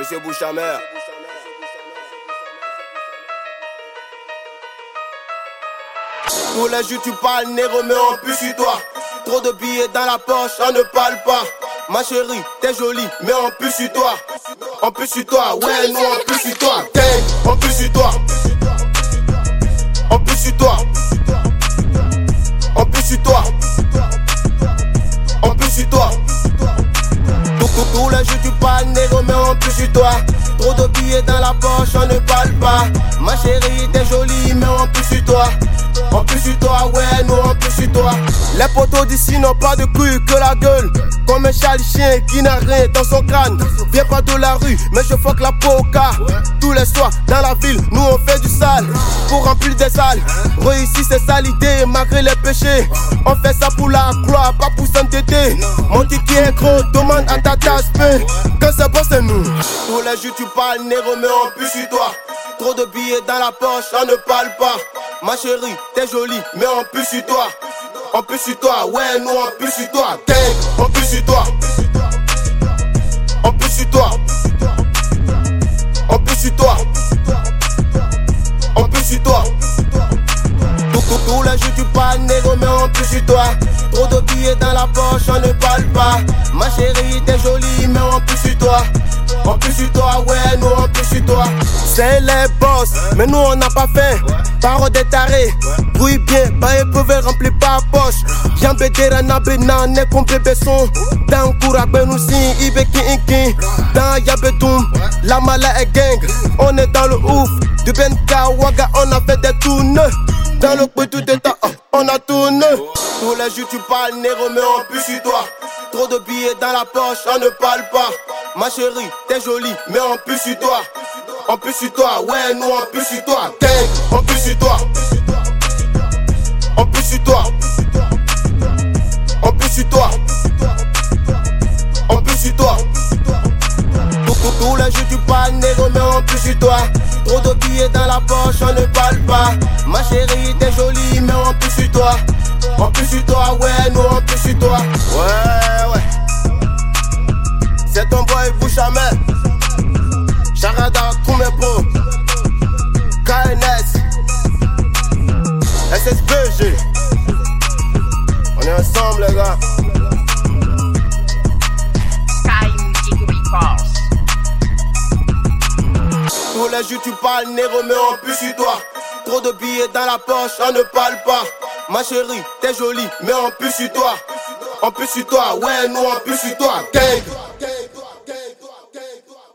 Monsieur Bouchamer. Pour les jus tu parles, négro mais on pue sur toi. Trop de billets dans la poche, on ne parle pas. Ma chérie, t'es jolie, mais on pue sur toi. On pue sur toi, ouais, nous on pue sur toi. Gang, on pue sur toi. On pue sur toi. On pue sur toi. On pue sur toi. Tous les jeux tu parles, négro, mais on pue sur toi. Trop de billets dans la poche, on ne parle pas. Ma chérie, t'es jolie, mais on pue sur toi. On pue sur toi, ouais, nous on pue sur toi. Les poteaux d'ici n'ont pas de cul que la gueule. Comme un chien qui n'a rien dans son crâne. Viens pas de la rue, mais je fuck la poca. Tous les soirs dans la ville, nous on fait du sale. Pour remplir des salles, réussir c'est ça l'idée, malgré les péchés. On fait ça pour la gloire, pas pour s'entêter. Mon ticket est gros, demande à ta tasse paix. Quand c'est bon c'est nous. Tous les jours tu parles, négro, mais on pue sur toi. Trop de billets dans la poche, on ne parle pas. Ma chérie, t'es jolie, mais on pue sur toi. On pue sur toi, ouais, nous on pue sur toi. Gang, on pue sur toi. On pue sur toi. On pue sur toi. On pue sur toi. Tous les jours tu parles, négro, mais on pue sur toi. Trop de billets dans la poche, on ne parle pas. Ma chérie, t'es jolie, mais on pue sur toi. On pue sur toi, ouais, nous on pue sur toi. C'est les boss, mais nous on n'a pas faim. Parole des tarés, bruit bien, pas éprouvé, rempli par poche. Bien bédera na bena, ne complet besson. Dans Koura Benousin, Ibeki Inki. Dans Yabedoum, la mala est gang. On est dans le ouf, du Benka Waga, on a fait des tournes. Dans le coup tout est temps, on a tourné. Tous les jours tu parles, négro, mais on pue sur toi. Trop de billets dans la poche, on ne parle pas. Ma chérie, t'es jolie, mais on pue sur toi. On pue sur toi, ouais, nous on pue sur toi. Gang, on pue sur toi. On pue sur toi. On pue sur toi. On pue sur toi. Tous les jours tu parles, négro, mais on pue sur toi. Trop de billets dans la poche, on ne parle pas. Ma chérie, t'es jolie, mais on pue sur toi. On pue sur toi, ouais, nous on pue sur toi. Ouais, ouais. C'est ton boy Bouchamer. Charada Koumepo, KNS, SSBG. On est ensemble les gars. Sky Music Records. Tous les jours tu parles, négro, mais on pue sur toi. Trop de billets dans la poche, on ne parle pas. Ma chérie, t'es jolie, mais on pue sur toi. On pue sur toi, ouais, nous on pue sur toi. Gang.